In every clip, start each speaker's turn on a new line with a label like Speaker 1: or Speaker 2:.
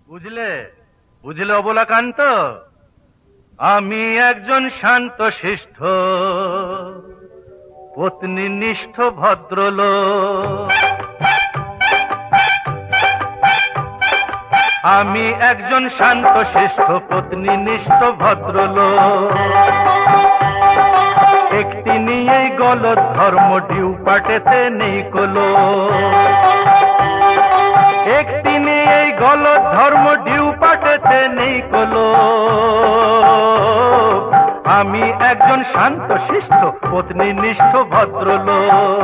Speaker 1: বুঝলে বুঝলে অবলাকান্ত, আমি একজন শান্ত শিষ্ট পত্নীনিষ্ঠ ভদ্রলোক। আমি একজন শান্ত শিষ্ট পত্নীনিষ্ঠ ভদ্রলোক। একটি নিয়েই গলদ ধর্ম ডিউ পাটেতে নেই কোলো। একটি নিয়েই গলদ ধর্ম ডিউ পাটেতে নেই কোলো। আমি একজন শান্ত শিষ্ট পত্নীনিষ্ঠ ভদ্রলোক।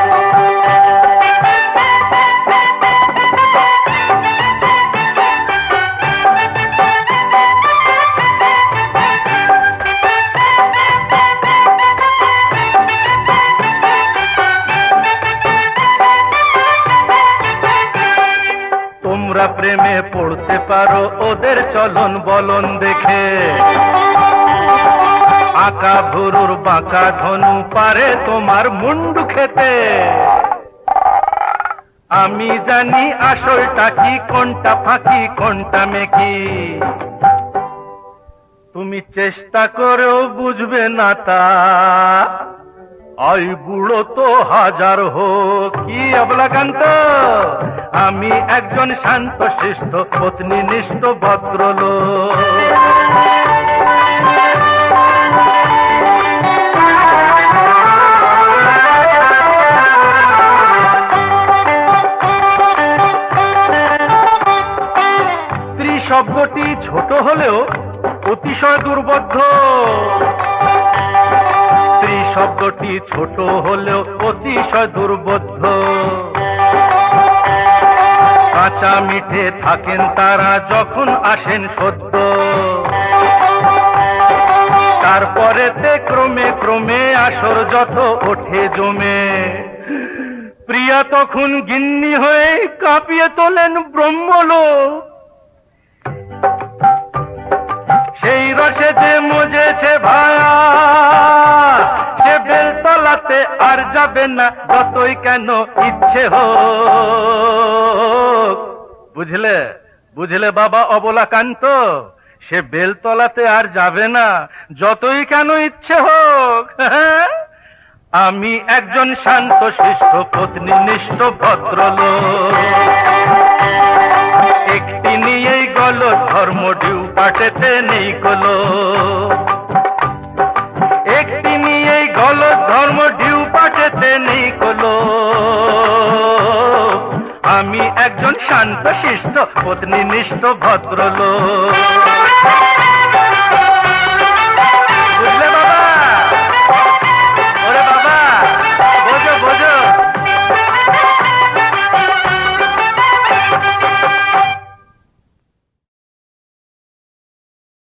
Speaker 1: তোমরা প্রেমে পড়তে পারো ওদের চলন বলন দেখে। আঁকা ভুরুর বাঁকা ধনু পারে তোমার মুন্ডু খেতে। আমি জানি আসলটা কি, কোনটা ফাঁকি কোনটা মেকি। তুমি চেষ্টা করেও বুঝবে না তা। আই বুড়ো তো হাজার হোক। কি অবলাকান্ত, আমি একজন শান্ত শিষ্ট পত্নীনিষ্ঠ ভদ্রলোক। স্ত্রী শব্দটি ছোট হলেও অতিশয় দুর্বোধ্য। স্ত্রী শব্দটি ছোট হলেও অতিশয় দুর্বোধ্য। কাঁচা মিঠে থাকেন তারা যখন আসেন সদ্য। তারপরেতে ক্রমে ক্রমে আসর যত ওঠে জমে। প্রিয়া তখন গিন্নি হয়ে কাঁপিয়ে তোলেন ব্রহ্মলোক। সেই রসে যে মজেছে ভায়া, সে বেলতলাতে আর যাবে না যতই কেন ইচ্ছে হোক। বুঝলে বুঝলে বাবা অবলাকান্ত, সে বেলতলাতে আর যাবে না যতই কেন ইচ্ছে হোক। আমি একজন শান্ত শিষ্ট পত্নীনিষ্ঠ ভদ্রলোক। একটি নিয়েই গলদ ধর্ম ডিউ পাটেতে নেই কোলো। একটি নিয়েই গলদ ধর্ম ডিউ পাটেতে নেই কোলো। আমি একজন শান্ত শিষ্ট পত্নীনিষ্ঠ ভদ্রলোক।